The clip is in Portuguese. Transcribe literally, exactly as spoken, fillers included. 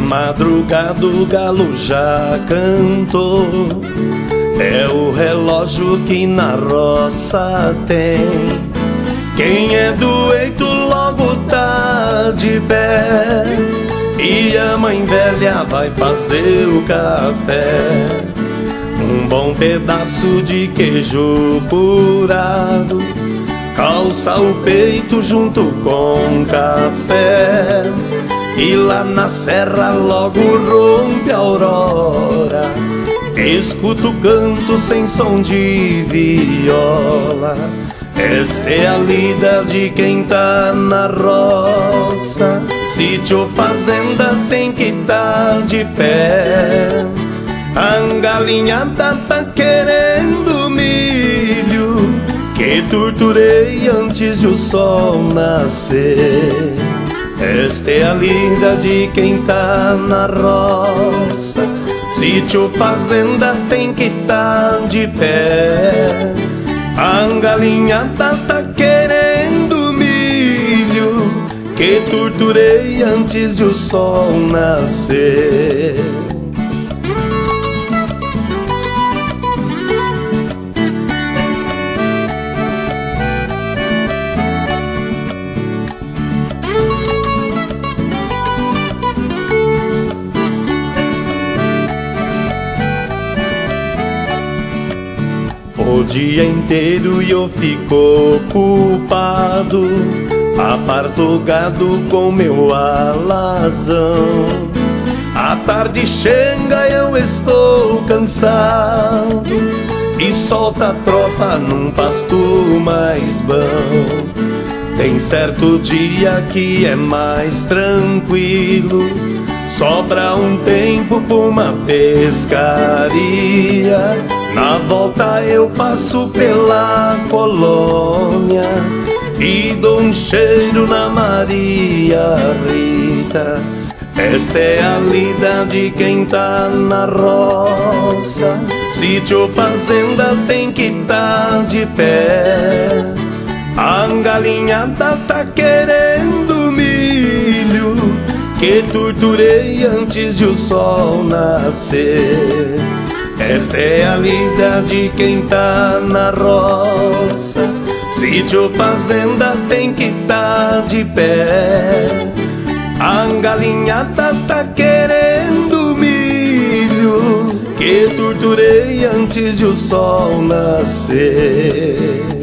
madrugada o galo já cantou. É o relógio que na roça tem. Quem é doente logo tá de pé, e a mãe velha vai fazer o café. Um bom pedaço de queijo curado calça o peito junto com café. E lá na serra logo rompe a aurora, escuto o canto sem som de viola. Esta é a lida de quem tá na roça. Sítio ou fazenda tem que tá de pé. A galinhada tá querendo milho que torturei antes de o sol nascer. Esta é a lida de quem tá na roça. Sítio ou fazenda tem que tá de pé. A galinhada tá querendo milho que torturei antes de o sol nascer. O dia inteiro eu fico ocupado, aparto o gado com meu alazão. À tarde chega eu estou cansado e solta a tropa num pasto mais bom. Tem certo dia que é mais tranquilo, sobra um tempo pra uma pescaria. Na volta eu passo pela colônia e dou um cheiro na Maria Rita. Esta é a lida de quem tá na roça. Sítio ou fazenda tem que tá de pé. A galinhada tá querendo milho que torturei antes de o sol nascer. Esta é a lida de quem tá na roça. Sítio ou fazenda tem que tá de pé. A galinhada tá querendo milho que torturei antes de o sol nascer.